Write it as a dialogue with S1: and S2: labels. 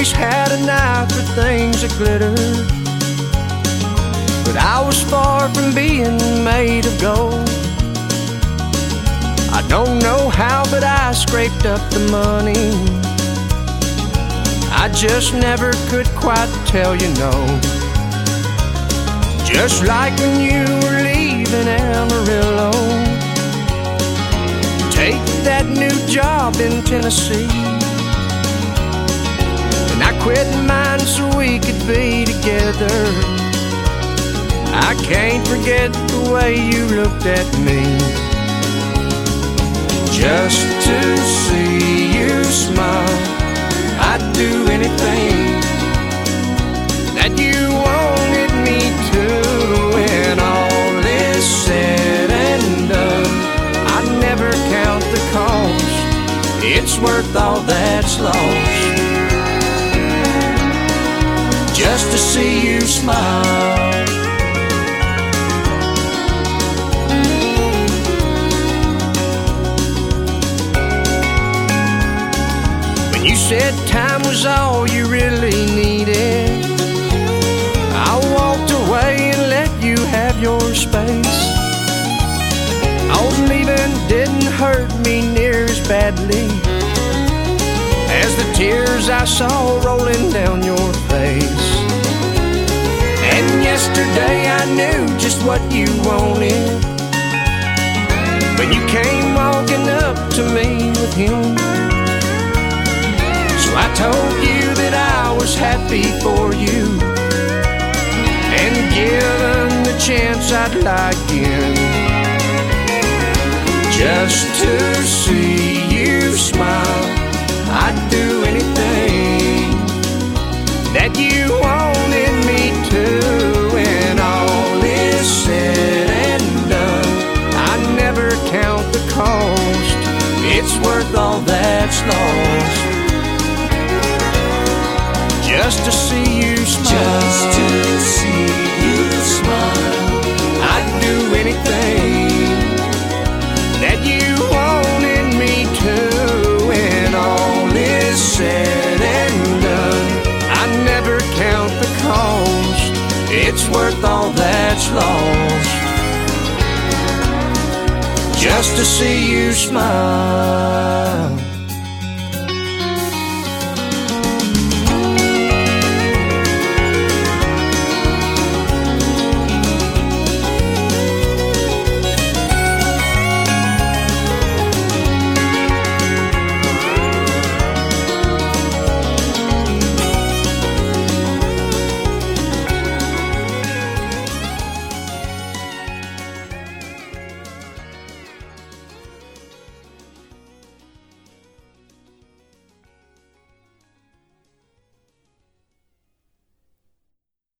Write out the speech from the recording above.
S1: always had an eye for things that glitter, but I was far from being made of gold. I don't know how, but I scraped up the money. I just never could quite tell you no. Just like when you were leaving Amarillo, take that new job in Tennessee, and I quit mine so we could be together. I can't forget the way you looked at me. Just to see you smile, I'd do anything that you wanted me to. When all is said and done, I'd never count the cost. It's worth all that's lost, just to see you smile. You said time was all you really needed, I walked away and let you have your space. Oh, leaving didn't hurt me near as badly as the tears I saw rolling down your face. And yesterday I knew just what you wanted when you came walking up to me with him. So I told you that I was happy for you, and given the chance I'd lie again, just to see you smile. I'd do anything that you wanted me to. When all is said and done, I never count the cost. It's worth all that's lost, just to see you smile. Just to see you smile. I'd do anything that you wanted me to. When all is said and done, I never count the cost. It's worth all that's lost, just to see you smile.